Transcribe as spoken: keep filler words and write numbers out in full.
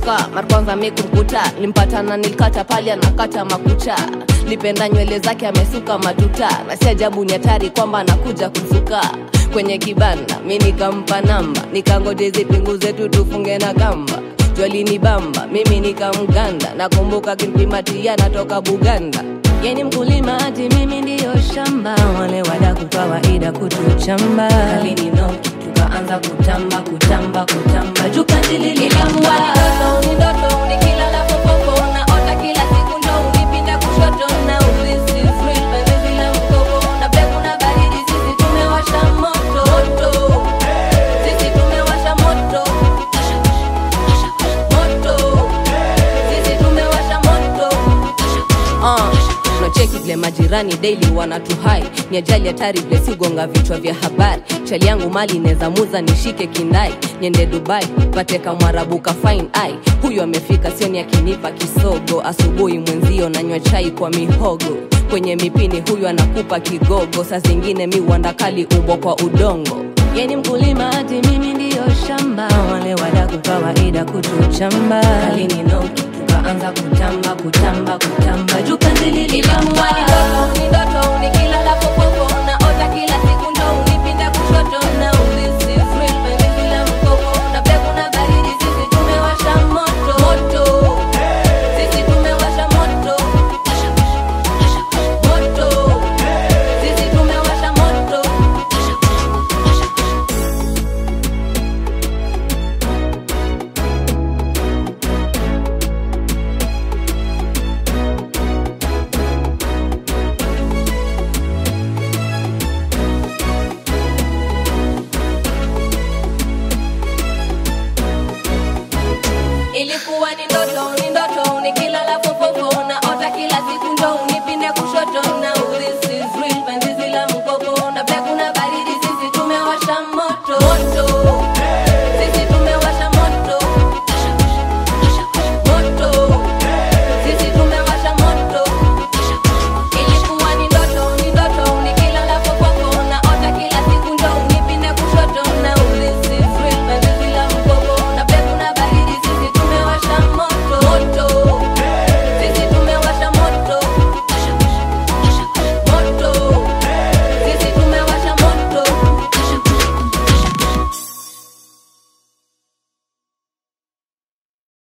kutoka mara kwanza mekumkuta, limpatana nilikata pale anakata makucha, lipenda nywele zake amesuka matuta, na si ajabu ni hatari kwamba anakuja kusuka kwenye kibanda. Mimi nikampa namba, nikangoje zipinguze tu tufunge na kamba, jwali ni bamba mimi nikamganda, nakumbuka kimpimatia natoka Buganda. Yeni mkulima ati mimi ndiyo shamba, wale wadaku kawaida kutuchamba, kalini noki tukaanza kutamba kutamba kutamba, jukatili lilambwa ni ndoto unikilala popopo, naota kila siku ndo unipinda kushoto, na ulisi free baby bila mkopo, na peku na baridi sisi tumewasha moto moto, sisi tumewasha moto moto, sisi tumewasha moto. Ah cheki vile majirani daily wanatuhai, ni ajali hatari vile si gonga vichwa vya habari. Chali yangu mali neza muza nishike kindai, niende Dubai pate kamwarabu ka fine eye. Huyu amefika sioni akinipa kisogo, asubuhi mwenzio nanywa chai kwa mihogo, kwenye mipini huyu anakupa kigogo, saa zingine mi wandakali umbo kwa udongo. Yeni mkulima ati mimi ndiyo shamba, wale wadaku kawaida kutuchamba, kalini noki tukaanza kutamba kutamba kutamba, jukatili lilambwa